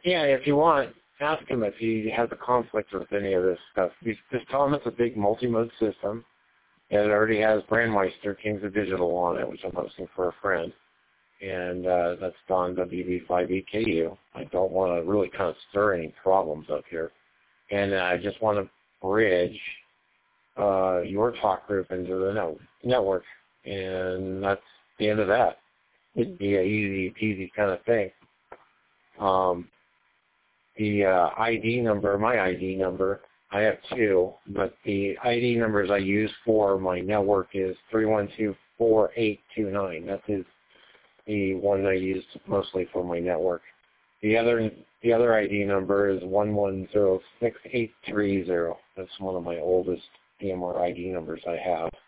Yeah, if you want, ask him if he has a conflict with any of this stuff. Just tell him it's a big multi-mode system, and it already has Brandmeister Kings of Digital on it, which I'm hosting for a friend. And that's Don WB5EKU. I don't want to really kind of stir any problems up here. And I just want to bridge your talk group into the network. And that's the end of that. It'd be an easy peasy kind of thing. The ID number, my ID number, I have two, but the ID numbers I use for my network is 3124829. That is the one I use mostly for my network. The other ID number is 110680. That's one of my oldest DMR ID numbers I have.